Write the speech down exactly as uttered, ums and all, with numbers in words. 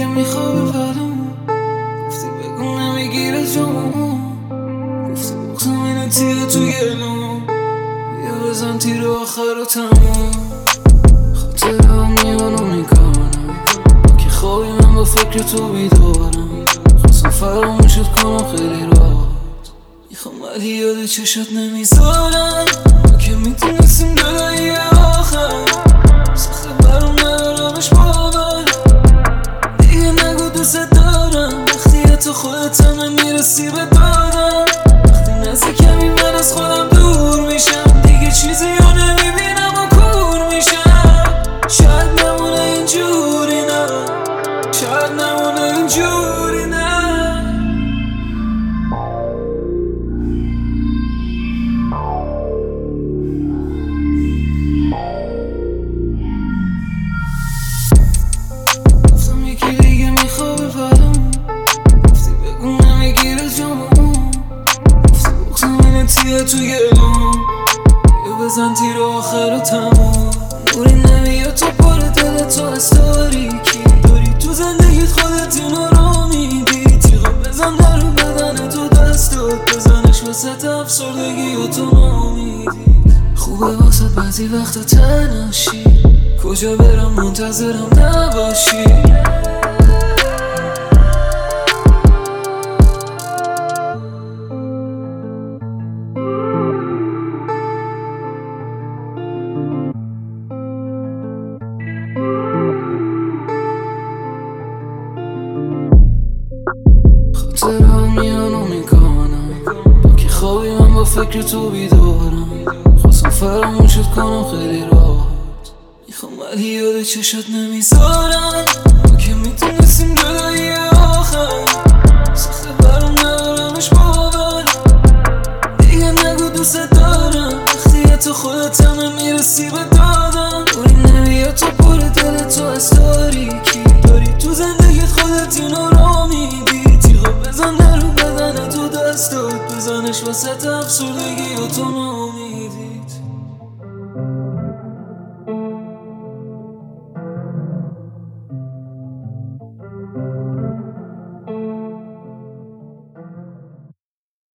میخوابه ولمون، گفتی بگو نمیگیره جامون، گفتی بغزم اینه تیره تو گلوم، بیا بزن تیر آخر و تموم. خاطرم میانو میکنم که خوابی من با فکر تو بیدارم، خواستم فراموشت کنم خیلی راحت، میخوام ولی یاد چشات نمیذارم. ما که میتونستیم جدایی آخر، سخته برام ندارمش باور، دیگه نگو دوست دارم وقتی حتی خودت هم نمیرسی به دادم. وقتی نزدیکمی من از خودم دور میشم، دیگه چیزی رو نمیبینم و کور میشم. شاید نمونه اینجوری نه، شاید نمونه اینجوری نه. گفتم یکی دیگه میخوابه ولمون، گفتی بگو نمیگیره جامون، گفتی بغزم اینه تیره تو گلوم، بیا بزن تیر آخر و تموم. نوری نمیاد تو پر دل تو از تاریکی، داری تو زندگیت خودت اینو رو میدی. تیغا بزن در بدن تو دستات، بزنش وسط افسردگی و تو نامیدی. خوبه واسه بعضی وقتا تنهاشی، کجا برم منتظرم نباشی. خاطرم میانو میکنم با که خوابی من با فکر تو بیدارم، خواستم فراموشت کنم خیلی راحت، میخوام ولی یاد چشات نمیذارم. ما که میتونستیم جدایی آخر، سخته برام ندارمش باور، دیگه نگو دوست دارم وقتی حتی خودت